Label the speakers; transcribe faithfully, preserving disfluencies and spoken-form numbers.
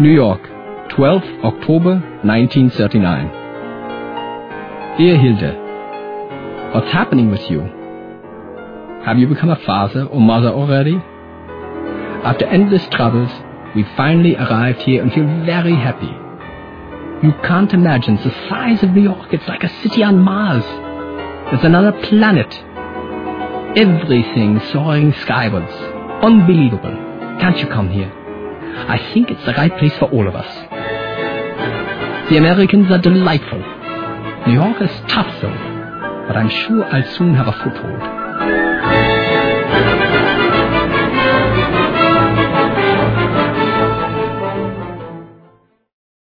Speaker 1: New York, twelfth October nineteen thirty-nine. Dear Hilde, what's happening with you? Have you become a father or mother already? After endless troubles, we finally arrived here and feel very happy. You can't imagine the size of New York. It's like a city on Mars. It's another planet. Everything soaring skywards. Unbelievable. Can't you come here? I think it's the right place for all of us. The Americans are delightful. New York is tough though, but I'm sure I'll soon have a foothold.